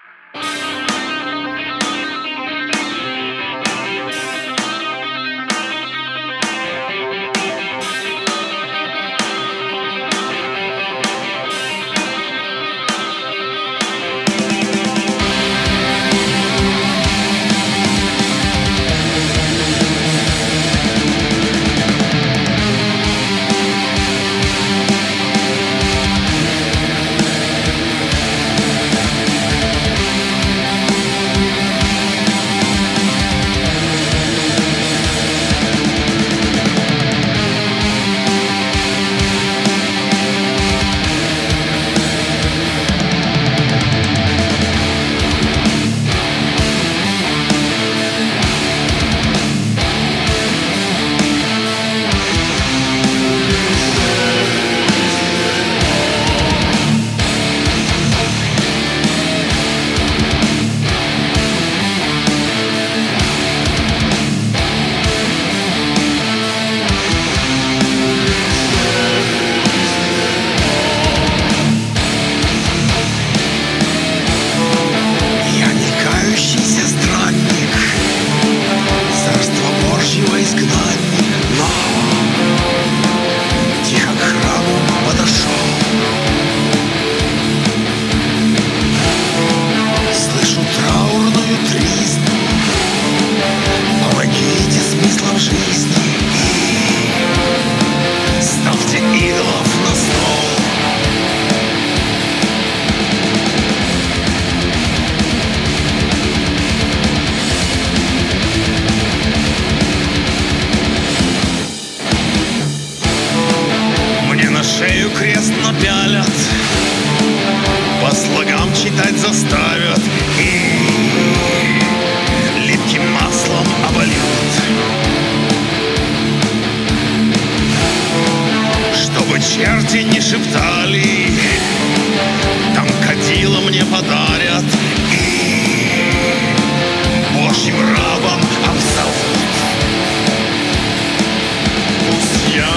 шею крест напялят, по слогам читать заставят и липким маслом обольют, чтобы черти не шептали, там кадила мне подарят и Божьим рабом обзовут. Пусть я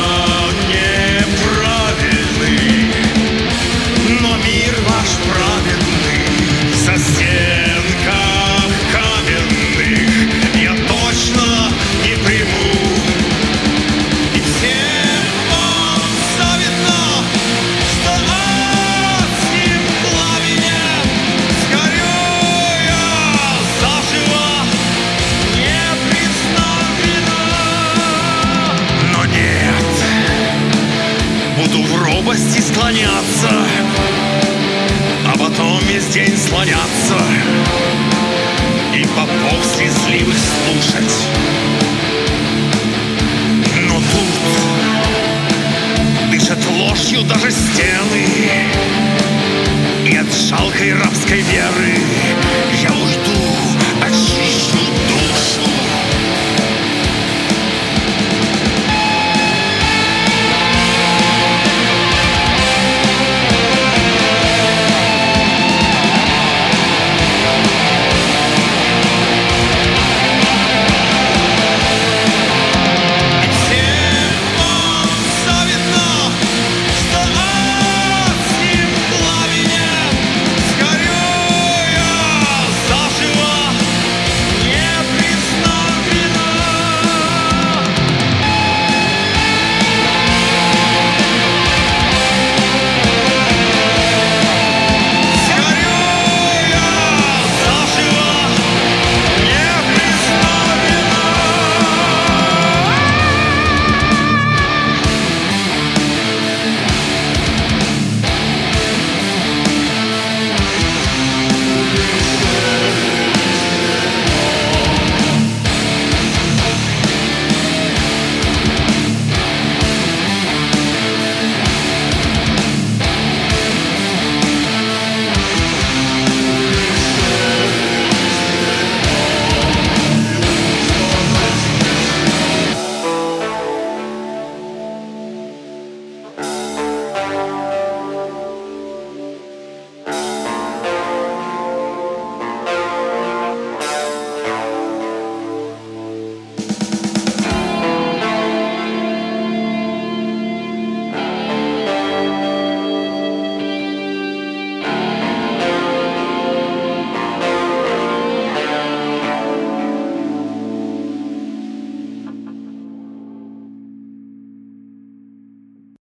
неправильный, но мир ваш праведный. В застенках каменных я точно не приму. И всем вам завидно, что адским пламенем сгорю я заживо, непрестанно. Но нет, буду в робости склоняться, а потом весь день слоняться и попов слезливых слушать. Но тут дышат ложью даже стены, и от жалкой рабской веры